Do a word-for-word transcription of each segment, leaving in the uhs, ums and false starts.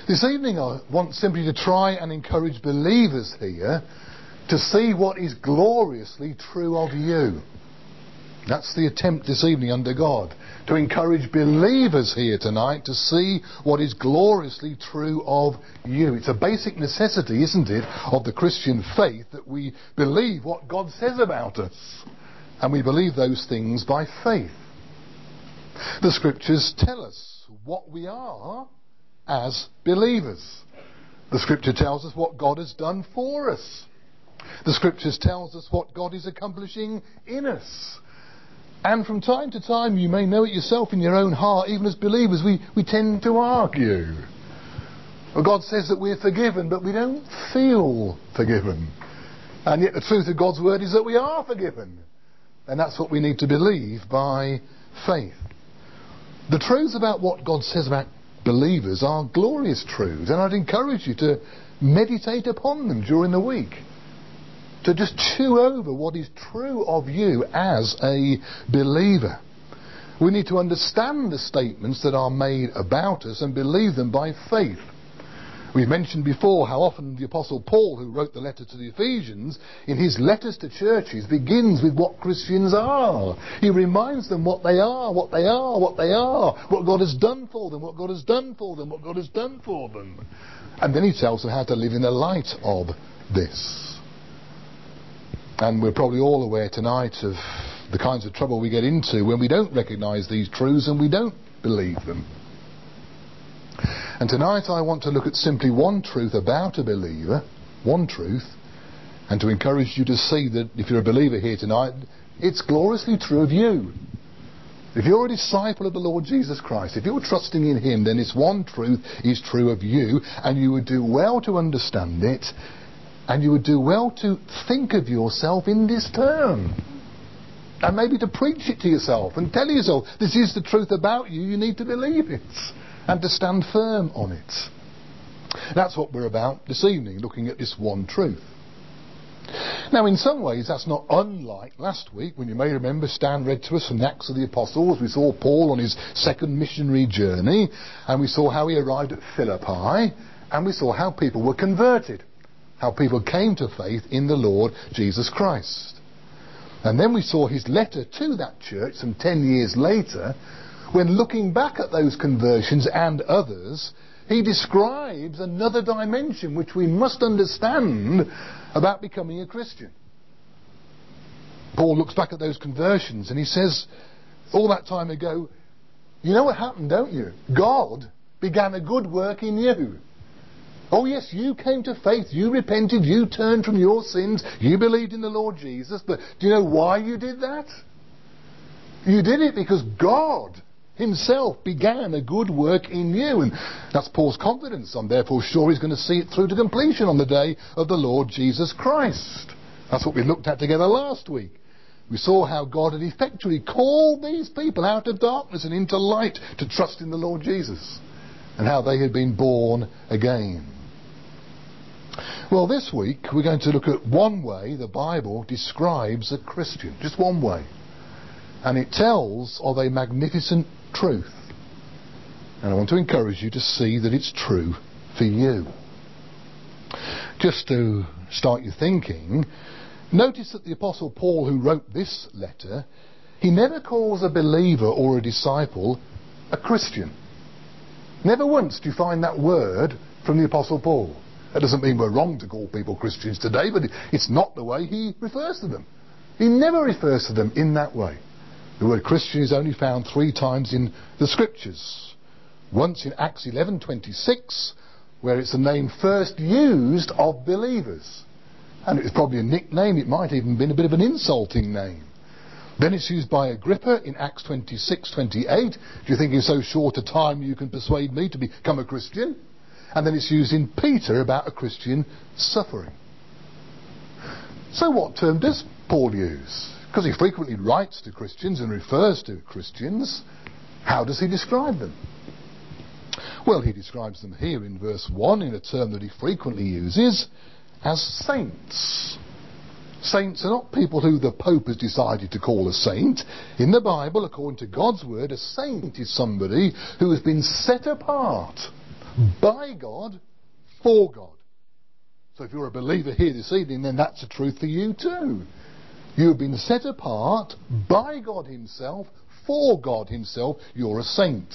This evening I want simply to try and encourage believers here to see what is gloriously true of you. That's the attempt this evening under God, to encourage believers here tonight to see what is gloriously true of you. It's a basic necessity, isn't it, of the Christian faith that we believe what God says about us. And we believe those things by faith. The Scriptures tell us what we are as believers. The Scripture tells us what God has done for us. The Scriptures tells us what God is accomplishing in us. And from time to time, you may know it yourself in your own heart, even as believers, we, we tend to argue. Well, God says that we're forgiven, but we don't feel forgiven. And yet the truth of God's word is that we are forgiven. And that's what we need to believe by faith. The truths about what God says about believers are glorious truths, and I'd encourage you to meditate upon them during the week. To just chew over what is true of you as a believer. We need to understand the statements that are made about us and believe them by faith. We've mentioned before how often the Apostle Paul, who wrote the letter to the Ephesians, in his letters to churches begins with what Christians are. He reminds them what they are, what they are, what they are, what God has done for them, what God has done for them, what God has done for them. And then he tells them how to live in the light of this. And we're probably all aware tonight of the kinds of trouble we get into when we don't recognise these truths and we don't believe them. And tonight I want to look at simply one truth about a believer, one truth, and to encourage you to see that if you're a believer here tonight, it's gloriously true of you. If you're a disciple of the Lord Jesus Christ, if you're trusting in Him, then this one truth is true of you, and you would do well to understand it. And you would do well to think of yourself in this term. And maybe to preach it to yourself and tell yourself, this is the truth about you, you need to believe it. And to stand firm on it. That's what we're about this evening, looking at this one truth. Now in some ways that's not unlike last week, when you may remember Stan read to us from the Acts of the Apostles. We saw Paul on his second missionary journey, and we saw how he arrived at Philippi, and we saw how people were converted. How people came to faith in the Lord Jesus Christ. And then we saw his letter to that church some ten years later, when looking back at those conversions and others, he describes another dimension which we must understand about becoming a Christian. Paul looks back at those conversions and he says, all that time ago, you know what happened, don't you? God began a good work in you. Oh yes, you came to faith, you repented, you turned from your sins, you believed in the Lord Jesus, but do you know why you did that? You did it because God Himself began a good work in you, and that's Paul's confidence. I'm therefore sure he's going to see it through to completion on the day of the Lord Jesus Christ. That's what we looked at together last week. We saw how God had effectually called these people out of darkness and into light to trust in the Lord Jesus, and how they had been born again. Well, this week we're going to look at one way the Bible describes a Christian. Just one way. And it tells of a magnificent truth. And I want to encourage you to see that it's true for you. Just to start you thinking, notice that the Apostle Paul, who wrote this letter, he never calls a believer or a disciple a Christian. Never once do you find that word from the Apostle Paul. That doesn't mean we're wrong to call people Christians today, but it's not the way he refers to them. He never refers to them in that way. The word Christian is only found three times in the Scriptures. Once in Acts eleven twenty-six, where it's the name first used of believers. And it was probably a nickname, it might even have been a bit of an insulting name. Then it's used by Agrippa in Acts twenty-six twenty-eight. Do you think in so short a time you can persuade me to become a Christian? And then it's used in Peter about a Christian suffering. So what term does Paul use? Because he frequently writes to Christians and refers to Christians. How does he describe them? Well, he describes them here in verse one in a term that he frequently uses as saints. Saints are not people who the Pope has decided to call a saint. In the Bible, according to God's word, a saint is somebody who has been set apart by God, for God. So if you're a believer here this evening, then that's a truth for you too. You have been set apart by God himself, for God himself. You're a saint.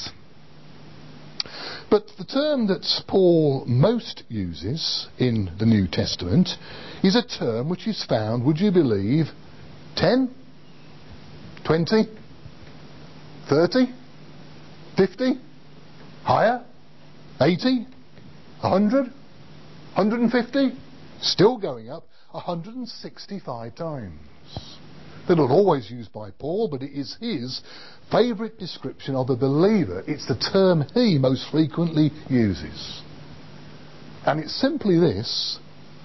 But the term that Paul most uses in the New Testament is a term which is found, would you believe, ten, twenty, thirty, fifty, higher, eighty, one hundred, one hundred fifty, still going up, one hundred sixty-five times. They're not always used by Paul, but it is his favourite description of a believer. It's the term he most frequently uses. And it's simply this: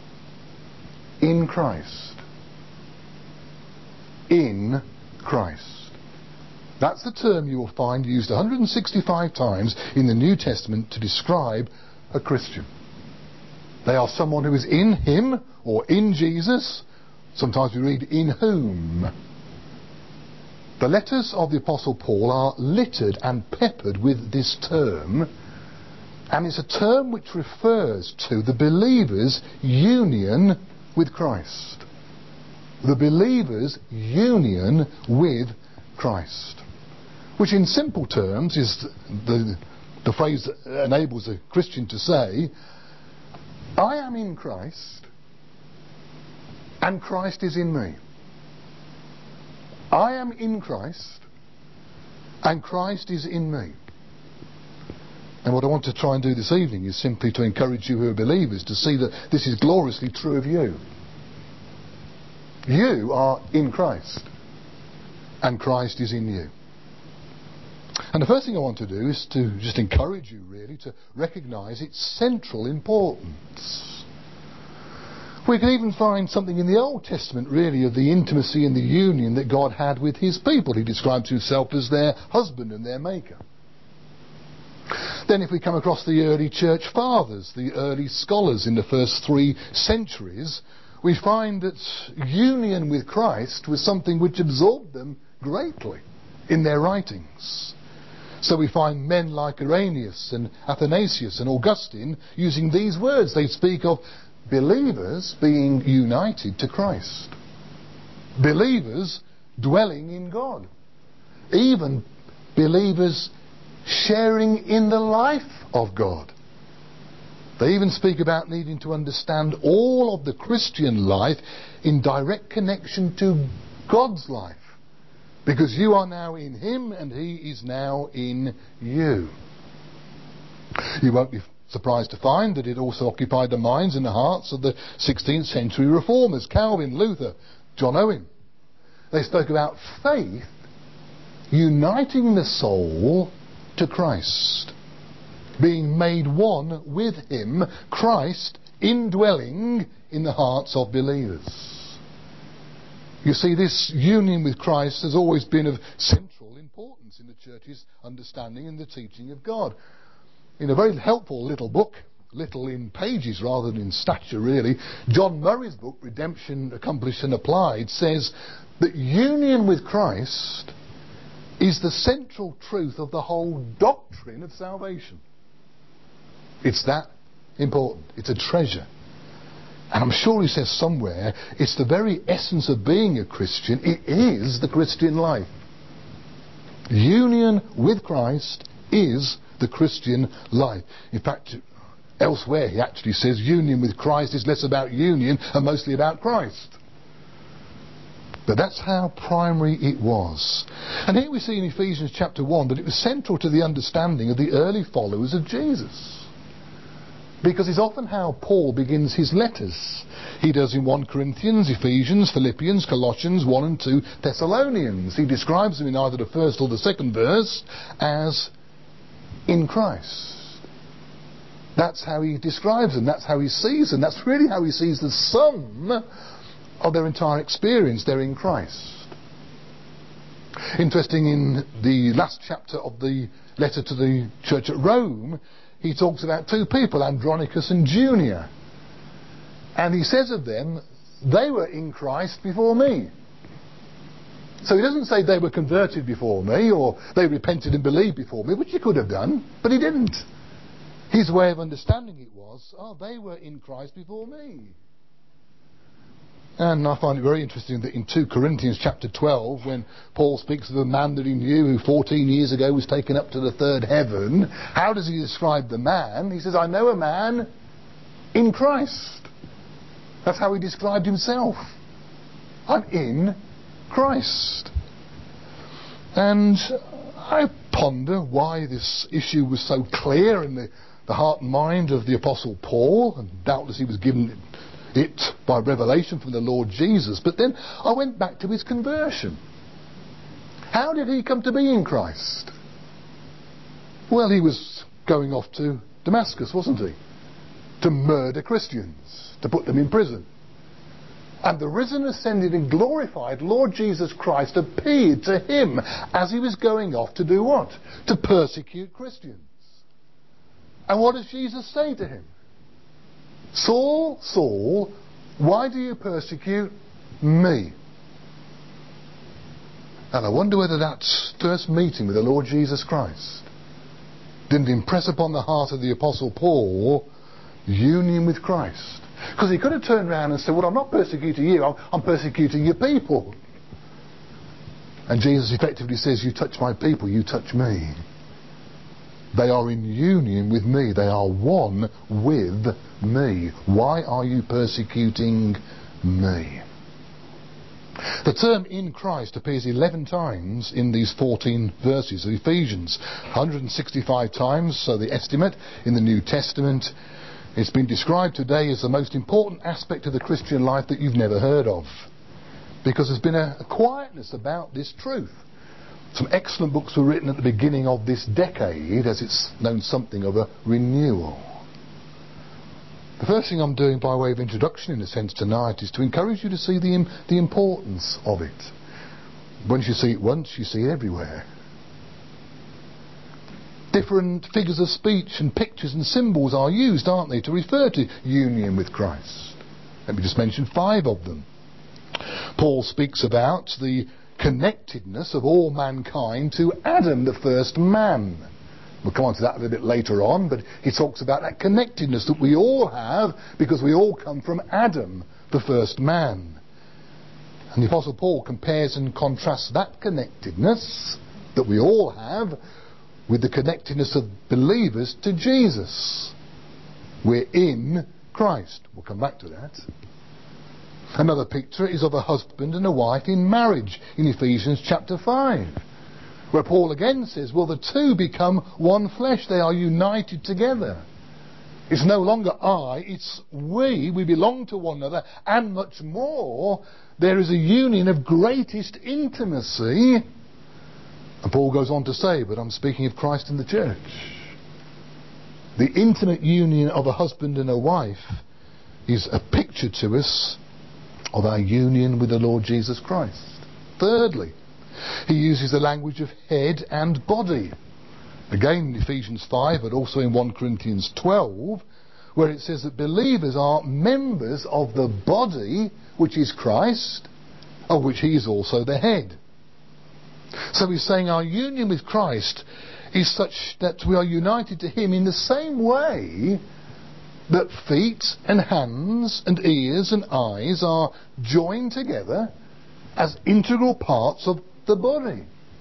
in Christ. In Christ. That's the term you will find used one hundred sixty-five times in the New Testament to describe a Christian. They are someone who is in him or in Jesus. Sometimes we read in whom. The letters of the Apostle Paul are littered and peppered with this term, and it's a term which refers to the believer's union with Christ. The believer's union with Christ. Which in simple terms is the, the phrase that enables a Christian to say, I am in Christ, and Christ is in me. I am in Christ, and Christ is in me. And what I want to try and do this evening is simply to encourage you who are believers to see that this is gloriously true of you. You are in Christ, and Christ is in you. And the first thing I want to do is to just encourage you really to recognise its central importance. We can even find something in the Old Testament really of the intimacy and the union that God had with his people. He describes himself as their husband and their maker. Then if we come across the early church fathers, the early scholars in the first three centuries, we find that union with Christ was something which absorbed them greatly in their writings. So we find men like Irenaeus and Athanasius and Augustine using these words. They speak of believers being united to Christ. Believers dwelling in God. Even believers sharing in the life of God. They even speak about needing to understand all of the Christian life in direct connection to God's life. Because you are now in him and he is now in you. You won't be surprised to find that it also occupied the minds and the hearts of the sixteenth century reformers, Calvin, Luther, John Owen. They spoke about faith uniting the soul to Christ, being made one with him, Christ indwelling in the hearts of believers. You see, this union with Christ has always been of central importance in the church's understanding and the teaching of God. In a very helpful little book, little in pages rather than in stature really, John Murray's book, Redemption Accomplished and Applied, says that union with Christ is the central truth of the whole doctrine of salvation. It's that important. It's a treasure. And I'm sure he says somewhere, it's the very essence of being a Christian. It is the Christian life. Union with Christ is the Christian life. In fact, elsewhere he actually says union with Christ is less about union and mostly about Christ. But that's how primary it was. And here we see in Ephesians chapter one that it was central to the understanding of the early followers of Jesus. Because it's often how Paul begins his letters. He does in First Corinthians, Ephesians, Philippians, Colossians, one and two Thessalonians. He describes them in either the first or the second verse as in Christ. That's how he describes them. That's how he sees them. That's really how he sees the sum of their entire experience. They're in Christ. Interesting, in the last chapter of the letter to the church at Rome, he talks about two people, Andronicus and Junia. And he says of them, they were in Christ before me. So he doesn't say they were converted before me or they repented and believed before me, which he could have done, but he didn't. His way of understanding it was, oh, they were in Christ before me. And I find it very interesting that in two Corinthians chapter twelve, when Paul speaks of a man that he knew who fourteen years ago was taken up to the third heaven, how does he describe the man? He says, I know a man in Christ. That's how he described himself. I'm in Christ. And I ponder why this issue was so clear in the, the heart and mind of the Apostle Paul, and doubtless he was given it by revelation from the Lord Jesus. But then I went back to his conversion. How did he come to be in Christ? Well, he was going off to Damascus, wasn't he? To murder Christians, to put them in prison. And the risen, ascended and glorified Lord Jesus Christ appeared to him as he was going off to do what? To persecute Christians. And what does Jesus say to him? Saul, Saul, why do you persecute me? And I wonder whether that first meeting with the Lord Jesus Christ didn't impress upon the heart of the Apostle Paul union with Christ. Because he could have turned around and said, well, I'm not persecuting you, I'm, I'm persecuting your people. And Jesus effectively says, you touch my people, you touch me. They are in union with me. They are one with me. Why are you persecuting me? The term in Christ appears eleven times in these fourteen verses of Ephesians. one hundred sixty-five times, so the estimate, in the New Testament. It's been described today as the most important aspect of the Christian life that you've never heard of. Because there's been a, a quietness about this truth. Some excellent books were written at the beginning of this decade, as it's known something of a renewal. The first thing I'm doing by way of introduction, in a sense, tonight is to encourage you to see the, the importance of it. Once you see it once, you see it everywhere. Different figures of speech and pictures and symbols are used, aren't they, to refer to union with Christ. Let me just mention five of them. Paul speaks about the connectedness of all mankind to Adam, the first man. We'll come on to that a little bit later on, but he talks about that connectedness that we all have because we all come from Adam, the first man. And the Apostle Paul compares and contrasts that connectedness that we all have with the connectedness of believers to Jesus. We're in Christ. We'll come back to that. Another picture is of a husband and a wife in marriage in Ephesians chapter five, where Paul again says, well, the two become one flesh. They are united together. It's no longer I, it's we. We belong to one another, and much more. There is a union of greatest intimacy. And Paul goes on to say, but I'm speaking of Christ and the church. The intimate union of a husband and a wife is a picture to us of our union with the Lord Jesus Christ. Thirdly, he uses the language of head and body. Again in Ephesians five, but also in First Corinthians twelve, where it says that believers are members of the body, which is Christ, of which he is also the head. So he's saying our union with Christ is such that we are united to him in the same way that feet and hands and ears and eyes are joined together as integral parts of the body.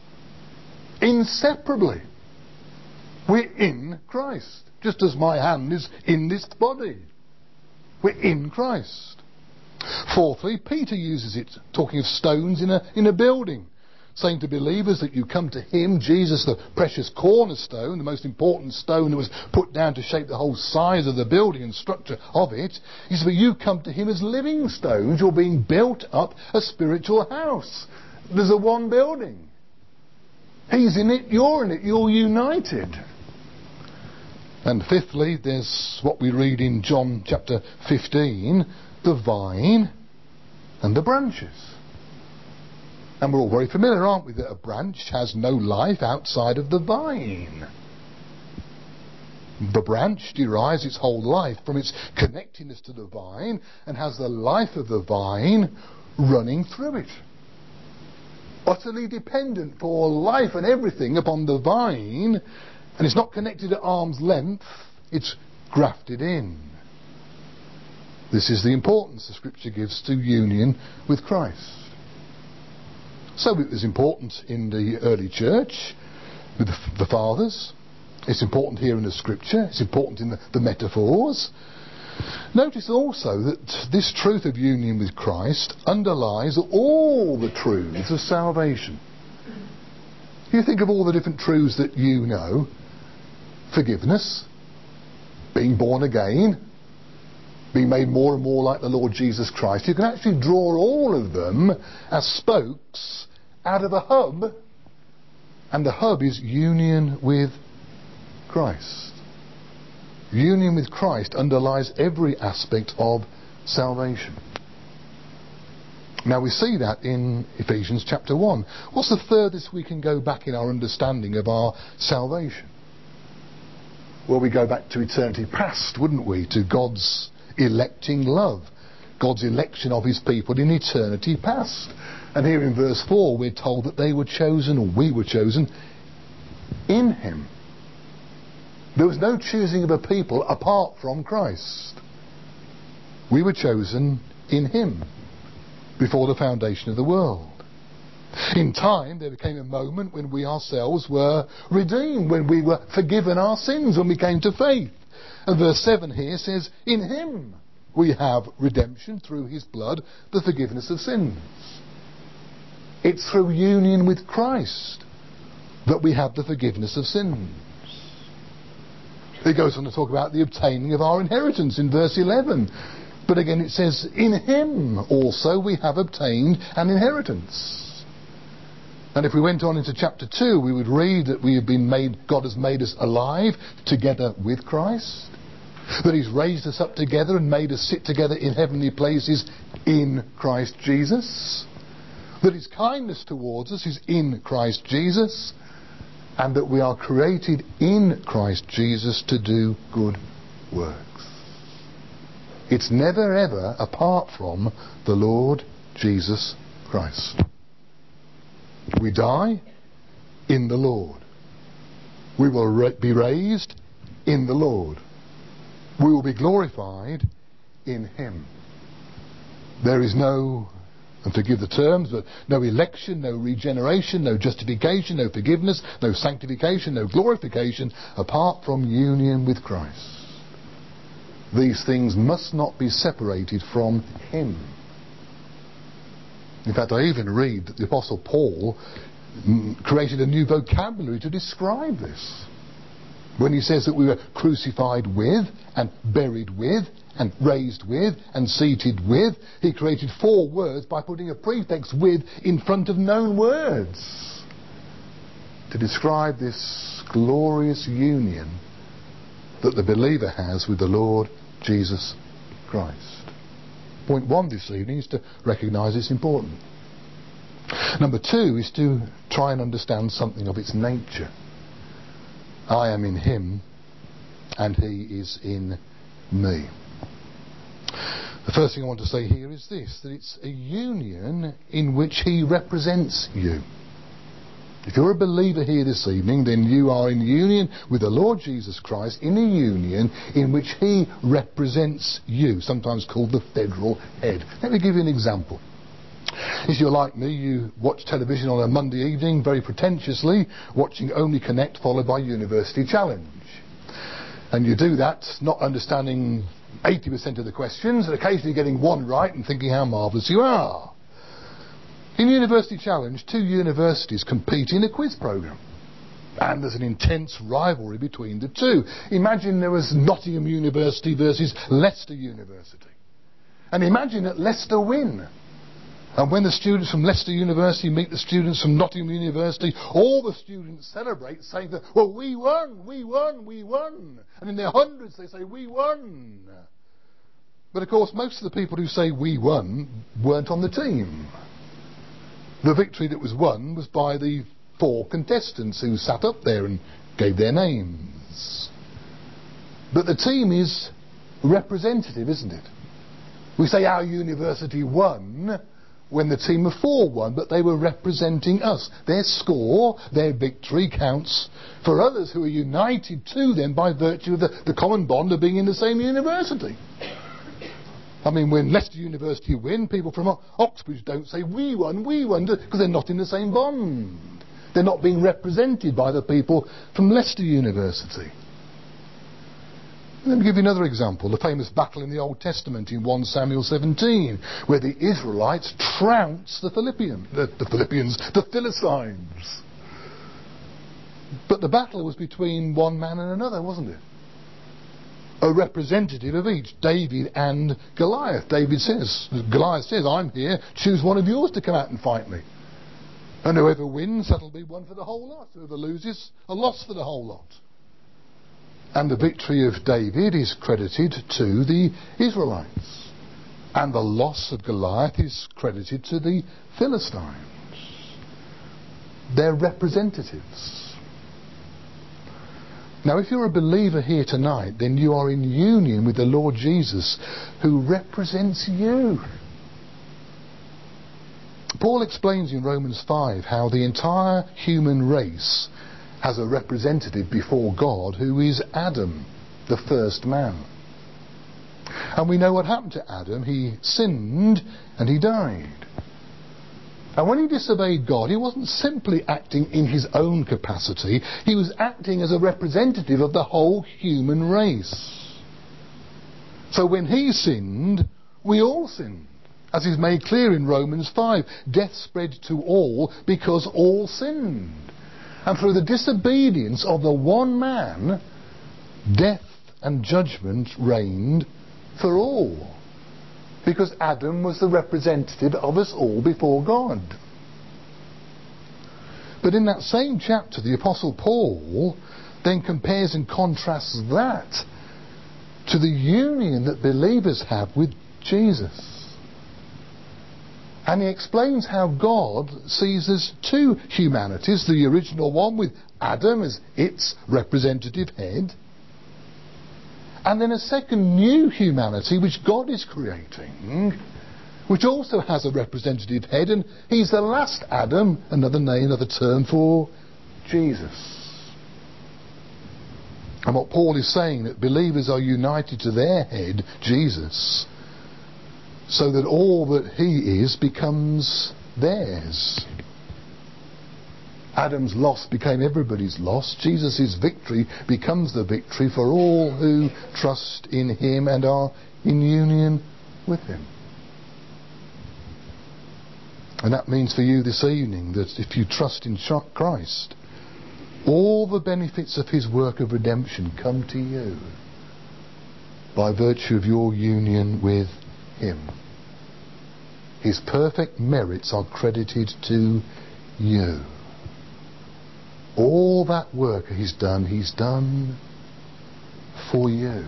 Inseparably. We're in Christ. Just as my hand is in this body. We're in Christ. Fourthly, Peter uses it, talking of stones in a, in a building, saying to believers that you come to him, Jesus, the precious cornerstone, the most important stone that was put down to shape the whole size of the building and structure of it. He said, but you come to him as living stones. You're being built up a spiritual house. There's a one building. He's in it, you're in it, you're united. And fifthly, there's what we read in John chapter fifteen, the vine and the branches. And we're all very familiar, aren't we, that a branch has no life outside of the vine. The branch derives its whole life from its connectedness to the vine and has the life of the vine running through it. Utterly dependent for life and everything upon the vine, and it's not connected at arm's length It's grafted in. This is the importance the Scripture gives to union with Christ. So it was important in the early church with the fathers. It's important here in the Scripture. It's important in the, the metaphors. Notice also that this truth of union with Christ underlies all the truths of salvation. You think of all the different truths that you know. Forgiveness, being born again, being made more and more like the Lord Jesus Christ. You can actually draw all of them as spokes out of a hub, and the hub is union with Christ. Union with Christ underlies every aspect of salvation. Now we see that in Ephesians chapter one. What's the furthest we can go back in our understanding of our salvation? Well, we go back to eternity past, wouldn't we? To God's electing love. God's election of his people in eternity past. And here in verse four we're told that they were chosen, or we were chosen, in him. There was no choosing of a people apart from Christ. We were chosen in him before the foundation of the world. In time there became a moment when we ourselves were redeemed, when we were forgiven our sins, when we came to faith. And verse seven here says, in him we have redemption through his blood, the forgiveness of sins. It's through union with Christ that we have the forgiveness of sins. It goes on to talk about the obtaining of our inheritance in verse eleven. But again it says, in him also we have obtained an inheritance. And if we went on into chapter two, we would read that we have been made, God has made us alive together with Christ. That he's raised us up together and made us sit together in heavenly places in Christ Jesus. That his kindness towards us is in Christ Jesus. And that we are created in Christ Jesus to do good works. It's never ever apart from the Lord Jesus Christ. We die in the Lord. We will ra- be raised in the Lord. We will be glorified in him. There is no, and forgive the terms, but no election, no regeneration, no justification, no forgiveness, no sanctification, no glorification apart from union with Christ. These things must not be separated from him. In fact, I even read that the Apostle Paul created a new vocabulary to describe this. When he says that we were crucified with, and buried with, and raised with, and seated with, he created four words by putting a prefix with in front of known words to describe this glorious union that the believer has with the Lord Jesus Christ. Point one this evening is to recognise it's important. Number two is to try and understand something of its nature. I am in him and he is in me. The first thing I want to say here is this, that it's a union in which he represents you. If you're a believer here this evening, then you are in union with the Lord Jesus Christ, in a union in which he represents you, sometimes called the federal head. Let me give you an example. If you're like me, you watch television on a Monday evening, very pretentiously, watching Only Connect followed by University Challenge. And you do that not understanding eighty percent of the questions, and occasionally getting one right and thinking how marvellous you are. In University Challenge, two universities compete in a quiz programme. And there's an intense rivalry between the two. Imagine there was Nottingham University versus Leicester University. And imagine that Leicester win. And when the students from Leicester University meet the students from Nottingham University, all the students celebrate saying that, well, we won, we won, we won. And in their hundreds they say, we won. But of course, most of the people who say we won weren't on the team. The victory that was won was by the four contestants who sat up there and gave their names. But the team is representative, isn't it? We say our university won, when the team of four won, but they were representing us. Their score, their victory counts for others who are united to them by virtue of the, the common bond of being in the same university. I mean, when Leicester University win, people from o- Oxbridge don't say, we won, we won, because they're not in the same bond. They're not being represented by the people from Leicester University. Let me give you another example. The famous battle in the Old Testament in First Samuel seventeen, where the Israelites trounced the Philippians, the, the Philippians, the Philistines. But the battle was between one man and another, wasn't it? A representative of each, David and Goliath. David says, Goliath says, I'm here, choose one of yours to come out and fight me. And whoever wins, that'll be one for the whole lot. Whoever loses, a loss for the whole lot. And the victory of David is credited to the Israelites. And the loss of Goliath is credited to the Philistines. They're representatives. Now, if you're a believer here tonight, then you are in union with the Lord Jesus, who represents you. Paul explains in Romans five how the entire human race has a representative before God, who is Adam, the first man. And we know what happened to Adam. He sinned and he died. And when he disobeyed God, he wasn't simply acting in his own capacity. He was acting as a representative of the whole human race. So when he sinned, we all sinned. As is made clear in Romans five, death spread to all because all sinned. And through the disobedience of the one man, death and judgment reigned for all. Because Adam was the representative of us all before God. But in that same chapter, the Apostle Paul then compares and contrasts that to the union that believers have with Jesus. And he explains how God sees us two humanities, the original one with Adam as its representative head, and then a second new humanity which God is creating, which also has a representative head, and he's the last Adam, another name, another term for Jesus. And what Paul is saying, that believers are united to their head, Jesus, so that all that he is becomes theirs. Adam's loss became everybody's loss. Jesus' victory becomes the victory for all who trust in him and are in union with him. And that means for you this evening that if you trust in Christ, all the benefits of his work of redemption come to you by virtue of your union with him. His perfect merits are credited to you. All that work he's done, he's done for you.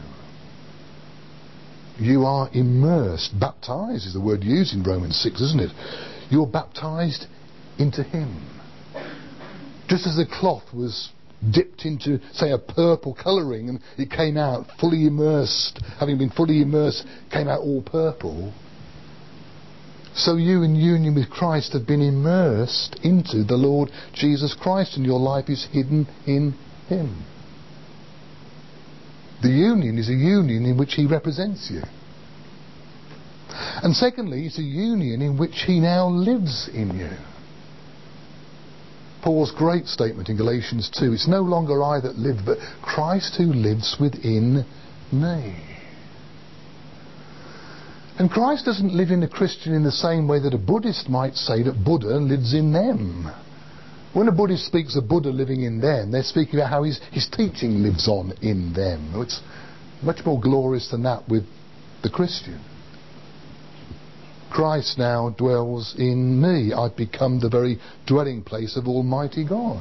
You are immersed, baptized is the word used in Romans six, isn't it? You're baptized into him. Just as the cloth was dipped into, say, a purple colouring and it came out fully immersed, having been fully immersed, came out all purple, so you in union with Christ have been immersed into the Lord Jesus Christ, and your life is hidden in him. The union is a union in which he represents you. And secondly, it's a union in which he now lives in you. Paul's great statement in Galatians two, it's no longer I that live, but Christ who lives within me. And Christ doesn't live in a Christian in the same way that a Buddhist might say that Buddha lives in them. When a Buddhist speaks of Buddha living in them, they're speaking about how his, his teaching lives on in them. It's much more glorious than that with the Christian. Christ now dwells in me. I've become the very dwelling place of Almighty God.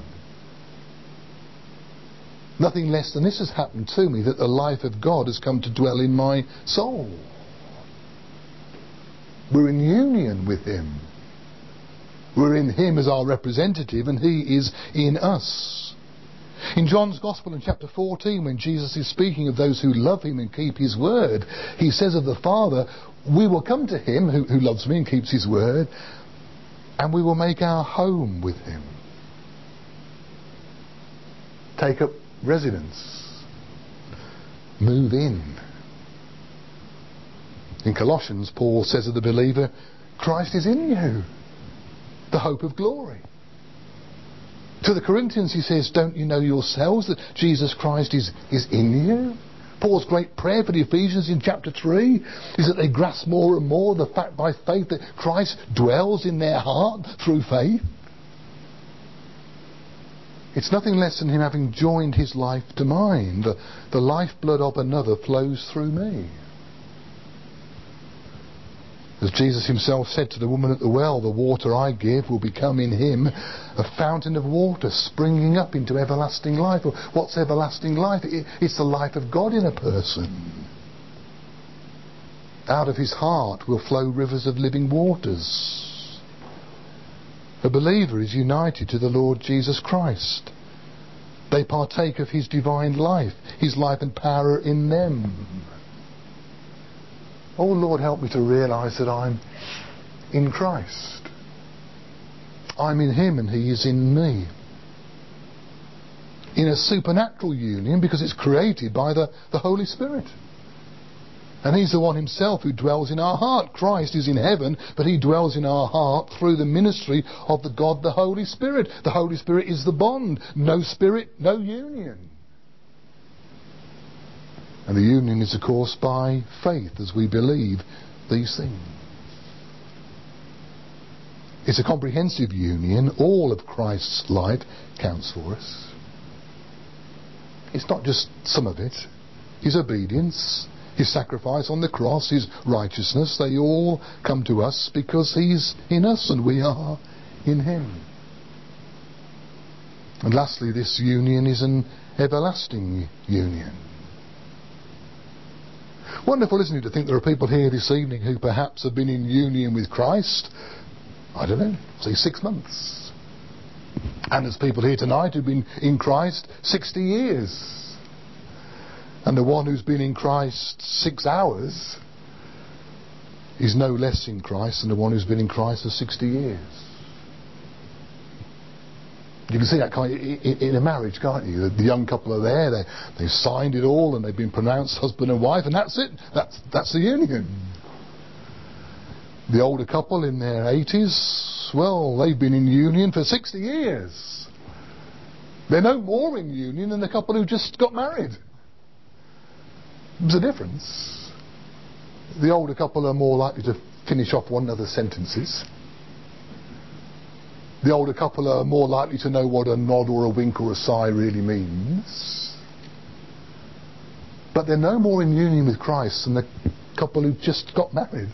Nothing less than this has happened to me, that the life of God has come to dwell in my soul. We're in union with him. We're in him as our representative, and he is in us. In John's Gospel in chapter fourteen, when Jesus is speaking of those who love him and keep his word, he says of the Father, we will come to him who, who loves me and keeps his word, and we will make our home with him. Take up residence. Move in. In Colossians, Paul says of the believer, Christ is in you, the hope of glory. To the Corinthians he says, don't you know yourselves that Jesus Christ is, is in you? Paul's great prayer for the Ephesians in chapter three is that they grasp more and more the fact by faith that Christ dwells in their heart through faith. It's nothing less than him having joined his life to mine. The, the lifeblood of another flows through me. As Jesus himself said to the woman at the well, the water I give will become in him a fountain of water springing up into everlasting life. What's everlasting life? It's the life of God in a person. Out of his heart will flow rivers of living waters. A believer is united to the Lord Jesus Christ. They partake of his divine life, his life and power in them. Oh Lord, help me to realise that I'm in Christ. I'm in him and he is in me. In a supernatural union, because it's created by the, the Holy Spirit. And he's the one himself who dwells in our heart. Christ is in heaven, but he dwells in our heart through the ministry of the God, the Holy Spirit. The Holy Spirit is the bond. No spirit, no union. And the union is, of course, by faith as we believe these things. It's a comprehensive union. All of Christ's life counts for us. It's not just some of it. His obedience, his sacrifice on the cross, his righteousness, they all come to us because he's in us and we are in him. And lastly, this union is an everlasting union. Wonderful, isn't it, to think there are people here this evening who perhaps have been in union with Christ, I don't know, say six months. And there's people here tonight who've been in Christ sixty years. And the one who's been in Christ six hours is no less in Christ than the one who's been in Christ for sixty years. You can see that kind of in a marriage, can't you? The young couple are there, they, they've signed it all and they've been pronounced husband and wife, and that's it. That's, that's the union. The older couple in their eighties, well, they've been in union for sixty years. They're no more in union than the couple who just got married. There's a difference. The older couple are more likely to finish off one another's sentences. The older couple are more likely to know what a nod or a wink or a sigh really means. But they're no more in union with Christ than the couple who just got married.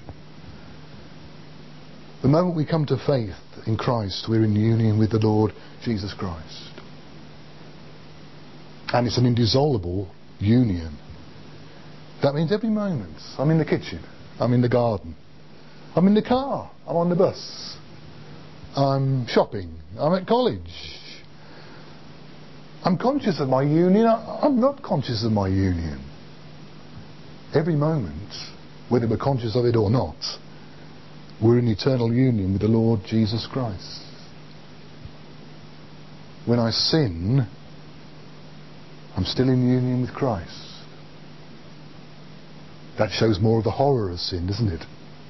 The moment we come to faith in Christ, we're in union with the Lord Jesus Christ. And it's an indissoluble union. That means every moment I'm in the kitchen, I'm in the garden, I'm in the car, I'm on the bus, I'm shopping, I'm at college. I'm conscious of my union, I'm not conscious of my union. Every moment, whether we're conscious of it or not, we're in eternal union with the Lord Jesus Christ. When I sin, I'm still in union with Christ. That shows more of the horror of sin, doesn't it?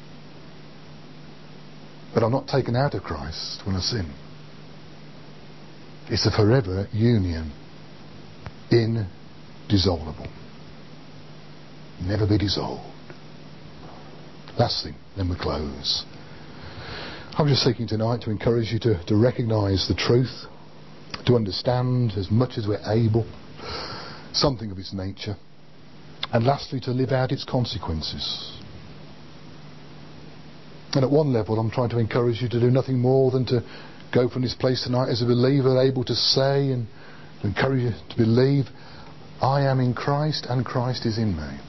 But I'm not taken out of Christ when I sin. It's a forever union, indissoluble, never be dissolved. Last thing, then we close. I'm just seeking tonight to encourage you to, to recognise the truth, to understand as much as we're able something of its nature, and lastly to live out its consequences. And at one level I'm trying to encourage you to do nothing more than to go from this place tonight as a believer, able to say and to encourage you to believe, I am in Christ and Christ is in me.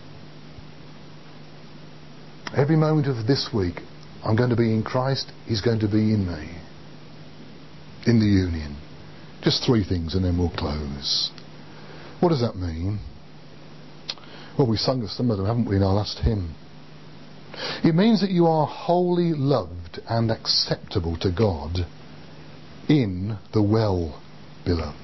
Every moment of this week I'm going to be in Christ, He's going to be in me. In the union. Just three things and then we'll close. What does that mean? Well, we sung some of them, haven't we, in our last hymn? It means that you are wholly loved and acceptable to God in the well-beloved.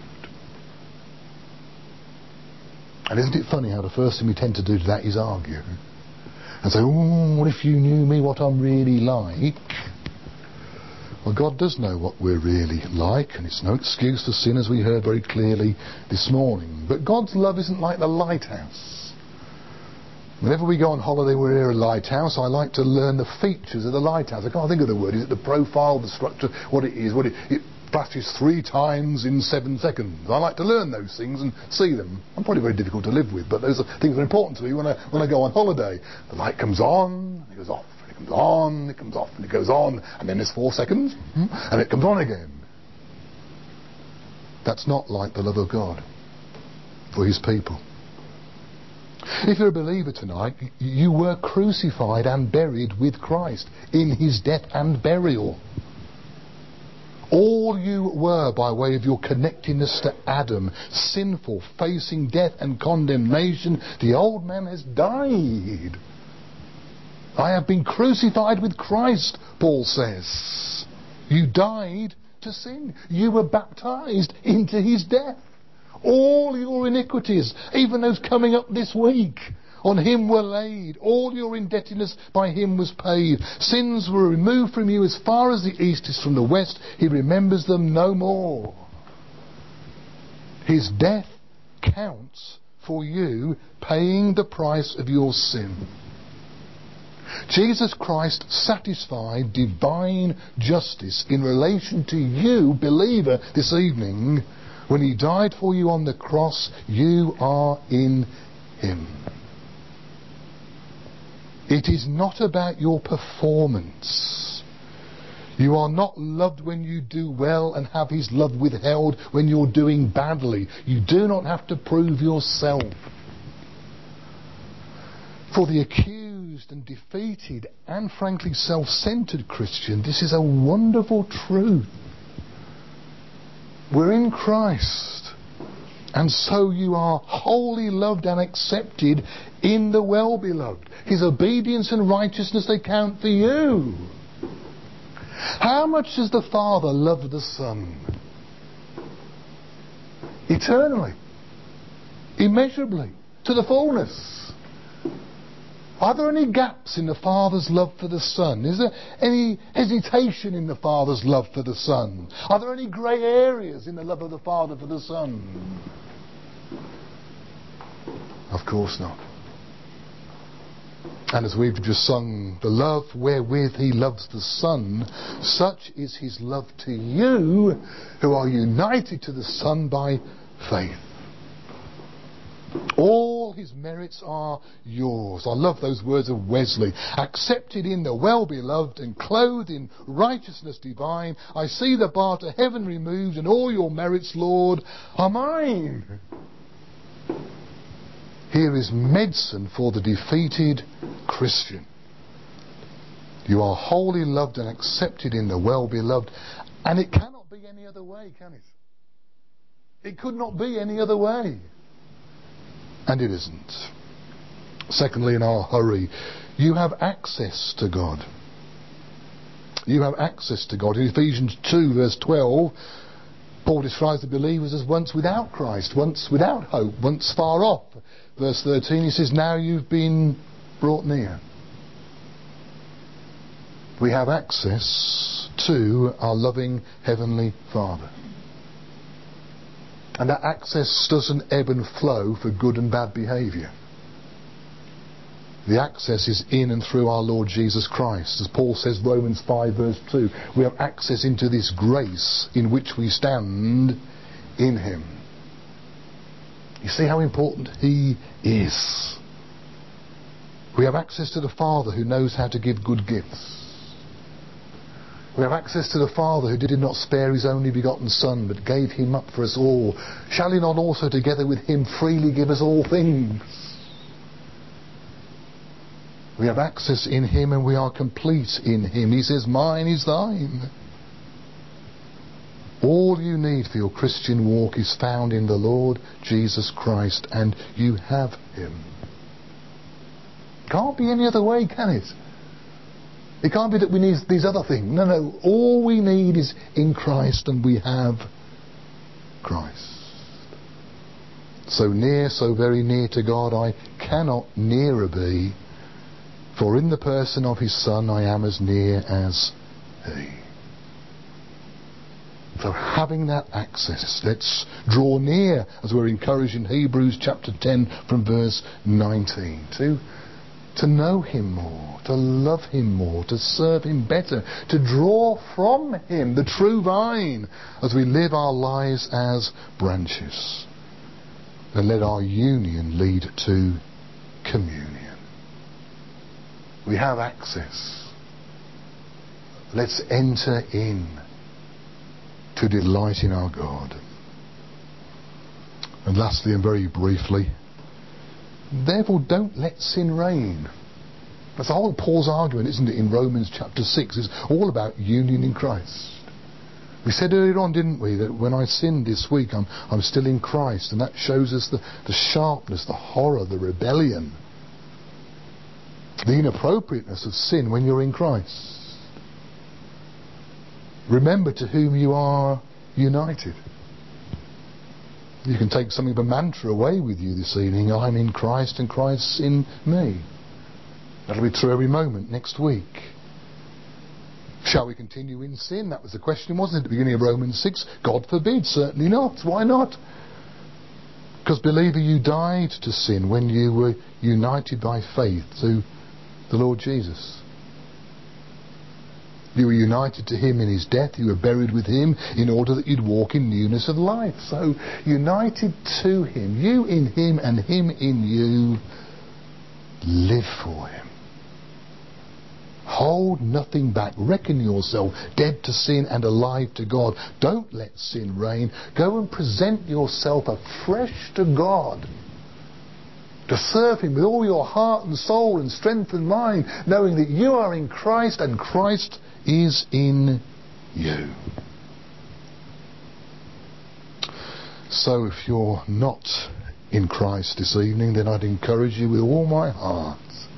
And isn't it funny how the first thing we tend to do to that is argue and say, oh, what if you knew me, what I'm really like? Well, God does know what we're really like, and it's no excuse for sin, as we heard very clearly this morning. But God's love isn't like the lighthouse. Whenever we go on holiday, we're near a lighthouse. I like to learn the features of the lighthouse. I can't think of the word. Is it the profile, the structure, what it is, what it, it flashes three times in seven seconds. I like to learn those things and see them. I'm probably very difficult to live with, but those are things that are important to me when I when I go on holiday. The light comes on, it goes off, and it comes on, it comes off, and it goes on, and then there's four seconds, and it comes on again. That's not like the love of God for His people. If you're a believer tonight, you were crucified and buried with Christ in His death and burial. All you were by way of your connectedness to Adam, sinful, facing death and condemnation, the old man has died. I have been crucified with Christ, Paul says. You died to sin. You were baptized into His death. All your iniquities, even those coming up this week, on Him were laid. All your indebtedness by Him was paid. Sins were removed from you as far as the east is from the west. He remembers them no more. His death counts for you, paying the price of your sin. Jesus Christ satisfied divine justice in relation to you, believer, this evening. When He died for you on the cross, you are in Him. It is not about your performance. You are not loved when you do well and have His love withheld when you're doing badly. You do not have to prove yourself. For the accused and defeated and frankly self-centered Christian, this is a wonderful truth. We're in Christ, and so you are wholly loved and accepted in the well-beloved. His obedience and righteousness, they count for you. How much does the Father love the Son? Eternally, immeasurably, to the fullness. Are there any gaps in the Father's love for the Son? Is there any hesitation in the Father's love for the Son? Are there any grey areas in the love of the Father for the Son? Of course not. And as we've just sung, the love wherewith He loves the Son, such is His love to you who are united to the Son by faith. All His merits are yours. I love those words of Wesley. Accepted in the well-beloved and clothed in righteousness divine, I see the bar to heaven removed, and all your merits, Lord, are mine. Here is medicine for the defeated Christian. You are wholly loved and accepted in the well-beloved, and it cannot be any other way, can it? It could not be any other way. And it isn't. Secondly, in our hurry, you have access to God. You have access to God. In Ephesians two verse twelve, Paul describes the believers as once without Christ, once without hope, once far off. Verse thirteen, he says, now you've been brought near. We have access to our loving Heavenly Father. And that access doesn't ebb and flow for good and bad behaviour. The access is in and through our Lord Jesus Christ. As Paul says, Romans five verse two, we have access into this grace in which we stand in Him. You see how important He is. We have access to the Father who knows how to give good gifts. We have access to the Father who did not spare His only begotten Son, but gave Him up for us all. Shall He not also together with Him freely give us all things? We have access in Him, and we are complete in Him. He says, mine is thine. All you need for your Christian walk is found in the Lord Jesus Christ, and you have him. Can't be any other way, can it? It can't be that we need these other things. No, no. All we need is in Christ, and we have Christ. So near, so very near to God, I cannot nearer be. For in the person of his Son, I am as near as he. So having that access, let's draw near, as we're encouraged in Hebrews chapter ten from verse nineteen, to to know him more, to love him more, to serve him better, to draw from him, the true vine, as we live our lives as branches. And let our union lead to communion. We have access. Let's enter in to delight in our God. And lastly, and very briefly, therefore don't let sin reign. That's the whole Paul's argument, isn't it, in Romans chapter six. It's all about union in Christ. We said earlier on, didn't we, that when I sinned this week, I'm, I'm still in Christ, and that shows us the, the sharpness, the horror, the rebellion, the inappropriateness of sin when you're in Christ. Remember to whom you are united. You can take something of a mantra away with you this evening. I'm in Christ and Christ's in me. That'll be true every moment next week. Shall we continue in sin? That was the question, wasn't it, at the beginning of Romans six? God forbid, certainly not. Why not? Because, believer, you died to sin when you were united by faith to the Lord Jesus. You were united to him in his death. You were buried with him in order that you'd walk in newness of life. So, united to him, you in him and him in you, live for him. Hold nothing back. Reckon yourself dead to sin and alive to God. Don't let sin reign. Go and present yourself afresh to God, to serve him with all your heart and soul and strength and mind, knowing that you are in Christ and Christ is in you. So if you're not in Christ this evening, then I'd encourage you with all my heart.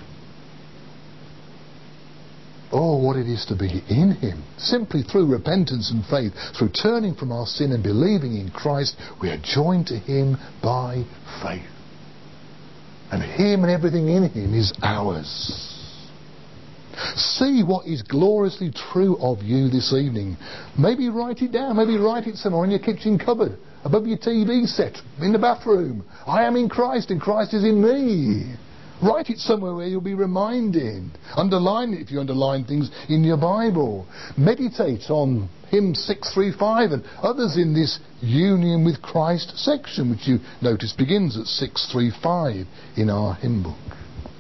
Oh, what it is to be in him. Simply through repentance and faith, through turning from our sin and believing in Christ, we are joined to him by faith. And him and everything in him is ours. See what is gloriously true of you this evening. Maybe write it down. Maybe write it somewhere in your kitchen cupboard, above your T V set, in the bathroom. I am in Christ and Christ is in me. Write it somewhere where you'll be reminded. Underline it if you underline things in your Bible. Meditate on hymn six three five and others in this union with Christ section, which you notice begins at six three five in our hymn book.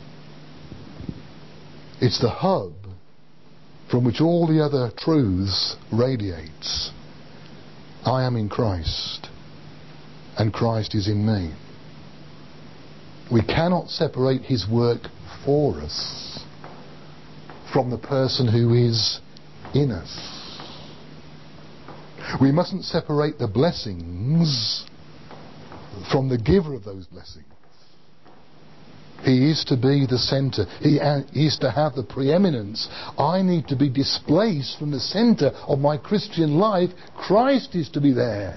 It's the hub from which all the other truths radiates. I am in Christ and Christ is in me. We cannot separate his work for us from the person who is in us. We mustn't separate the blessings from the giver of those blessings. He is to be the centre. He is to have the preeminence. I need to be displaced from the centre of my Christian life. Christ is to be there.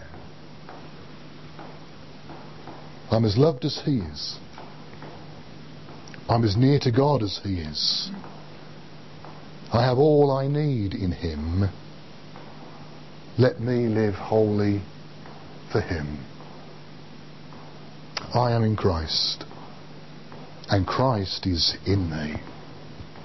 I'm as loved as he is. I'm as near to God as he is. I have all I need in him. Let me live wholly for him. I am in Christ, and Christ is in me.